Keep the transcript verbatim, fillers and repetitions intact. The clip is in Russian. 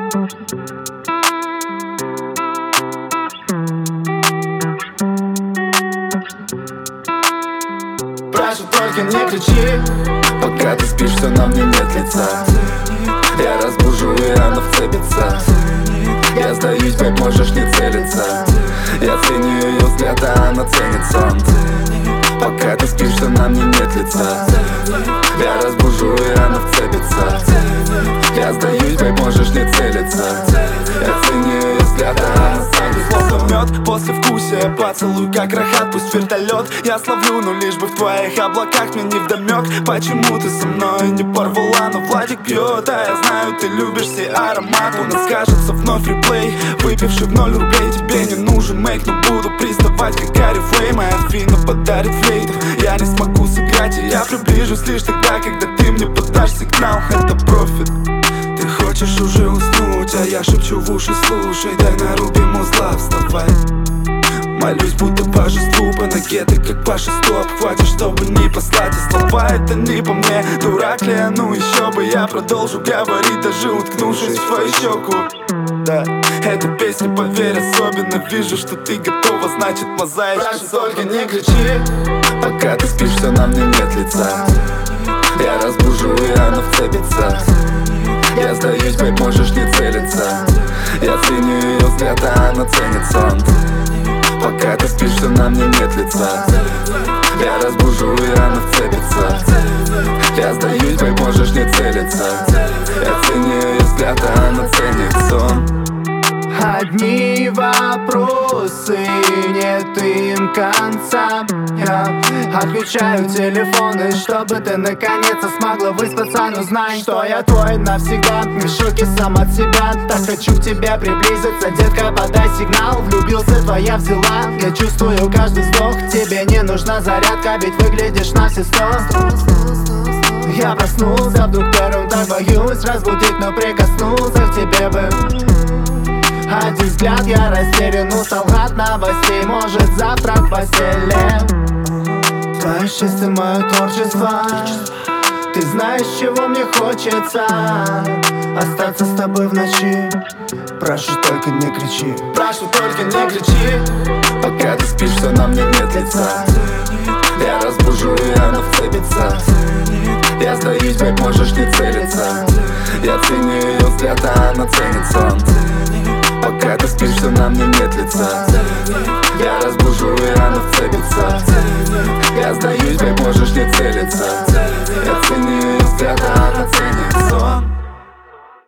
Прошу, только не кричи, пока ты спишь, все на мне нет лица. Я разбужу, и она вцепится. Я сдаюсь, бэйб, можешь не целиться. Я ценю ее взгляд, а она ценит сон. Пока ты спишь, что на мне нет лица. Я разбужу, и она вцепится. Я сдаюсь, бэйб, можешь не целиться. Я ценю ее взгляд, а она ценит сон. словно мед после вкусия, поцелуй как рахат, пусть вертолет. Я словлю, но лишь бы в твоих облаках мне не вдомек. Почему ты со мной не порвала, но Владик пьет. А я знаю, ты любишь все ароматы. У нас кажется вновь реплей, выпивший в ноль рублей. Тебе не нужен мейк, но буду приставать как Гарри Флей. Моя Афина подарит флейту, я не смогу сыграть, и я приближусь лишь тогда, когда ты мне подашь сигнал. Это профит. Ты хочешь уже уснуть, а я шепчу в уши: слушай, дай нарубим узла, вставай. Молюсь будто божеству, по ноге ты как Паша Стоп. Хватит, чтобы не послать, и слова это не по мне. Дурак ли я? Ну еще бы, я продолжу говорить, даже уткнувшись в твою щеку. Да, эта песня, поверь, особенно вижу, что ты готова, значит мозаичка. Прошу, только не кричи, пока ты спишь, все на мне нет лица. Я разбужу, и она вцепится. Я сдаюсь, бэйб, можешь не целиться. Я ценю ее взгляд, а она ценит сон. Пока ты спишь, что на мне нет лица. Я разбужу, и она вцепится. Я сдаюсь, бэйб, можешь не целиться. Я ценю ее взгляд, а она ценит сон. Одни вопросы, нет им конца. Я отключаю телефоны, чтобы ты наконец-то смогла выспаться. Но знай, что я твой навсегда, не в шоке сам от себя. Так хочу к тебе приблизиться, детка, подай сигнал. Влюбился, твоя взяла, я чувствую каждый вздох. Тебе не нужна зарядка, ведь выглядишь на все сто. Я проснулся, вдруг первым так боюсь разбудить, но прикоснулся к тебе бы. Один взгляд, я растерян, устал от новостей. Может, завтра в постели. Твое счастье, мое творчество. Ты знаешь, чего мне хочется: остаться с тобой в ночи. Прошу, только не кричи. Прошу, только не кричи, пока ты спишь, все на мне нет лица. Я разбужу, и она вцепится. Я сдаюсь, бэйб, можешь не целиться. Я ценю ее взгляд, а она ценит сон. Пока ты спишь, что на мне нет лица. Я разбужу, и она вцепится. Я сдаюсь, бэйб, можешь не целиться. Я ценю ее взгляд, а